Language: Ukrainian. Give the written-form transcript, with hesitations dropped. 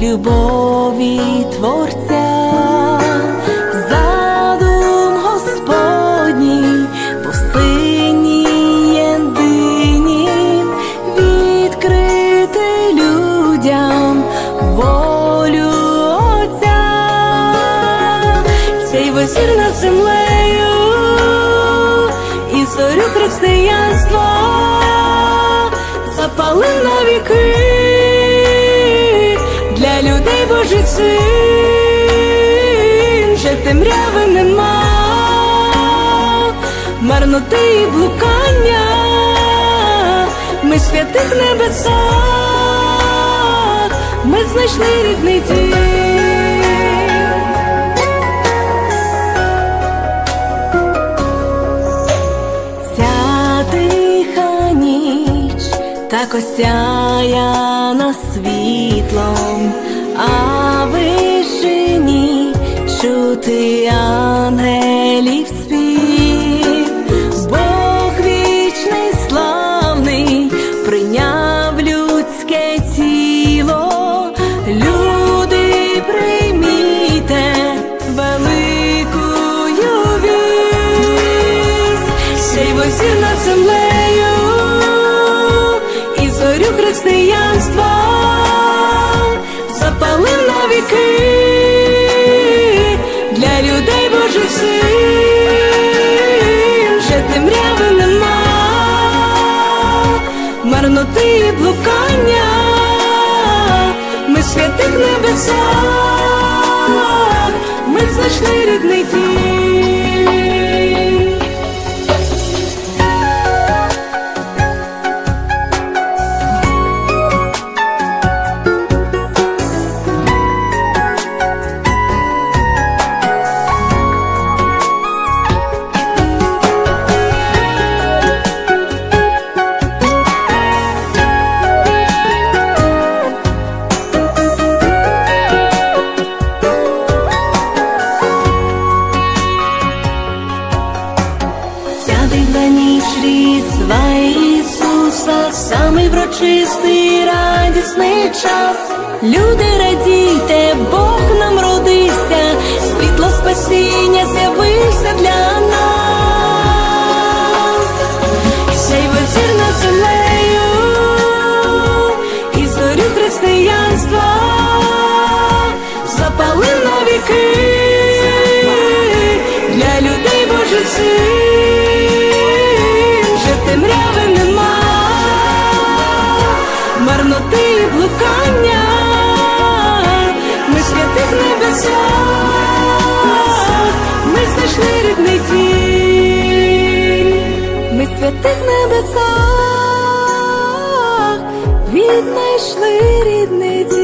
любові Творця, задум Господній по Сині єдинім відкрити людям волю Отця. Цей возір над землею і зорю християнства запалив на віки для людей Божий Син. Вже темряви нема, марноти і блукання, ми в святих небесах, ми знайшли рідний дім. Ця тиха ніч так осяяна світлом, а в вишині чути ангелів спів. Бог вічний славний прийняв людське тіло. Люди, прийміте великою вість. Сей возір над землею і зорю християнства запалив на віки для людей Божий Син. Вже темряви нема, марноти і блукання, ми в святих небесах, ми знайшли рідний дім. Різдва Ісуса, самий врочистий радісний час. Люди, радійте, Бог нам родився, світло спасіння з'явився для нас. Сей возір над землею і зорю християнства запалив на віки для людей Божий Син. Темряви нема, марноти і блукання, ми в святих небесах, ми знайшли рідний дім. Ми в святих небесах віднайшли рідний дім.